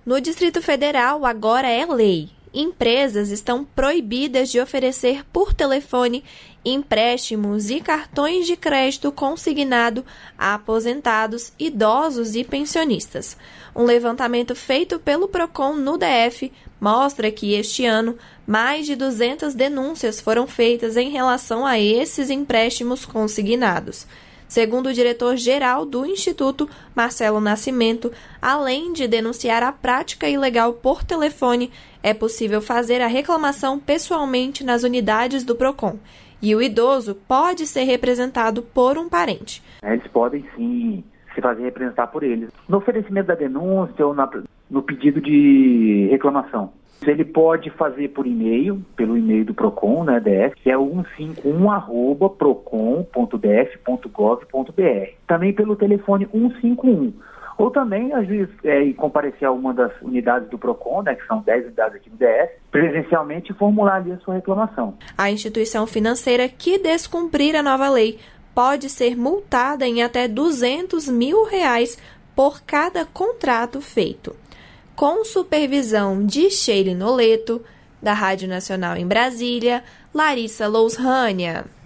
No Distrito Federal, agora é lei. Empresas estão proibidas de oferecer por telefone empréstimos e cartões de crédito consignado a aposentados, idosos e pensionistas. Um levantamento feito pelo Procon no DF mostra que este ano mais de 200 denúncias foram feitas em relação a esses empréstimos consignados. Segundo o diretor-geral do Instituto, Marcelo Nascimento, além de denunciar a prática ilegal por telefone, é possível fazer a reclamação pessoalmente nas unidades do Procon. E o idoso pode ser representado por um parente. Eles podem sim se fazer representar por eles. No oferecimento da denúncia ou no pedido de reclamação. Ele pode fazer por e-mail, pelo e-mail do Procon, né, DF, que é o 151@procon.df.gov.br. Também pelo telefone 151. Ou também, às vezes, comparecer a uma das unidades do Procon, né, que são 10 unidades aqui do DF, presencialmente e formular ali a sua reclamação. A instituição financeira que descumprir a nova lei pode ser multada em até R$200 mil por cada contrato feito. Com supervisão de Sheila Noleto, da Rádio Nacional em Brasília, Larissa Lousrânia.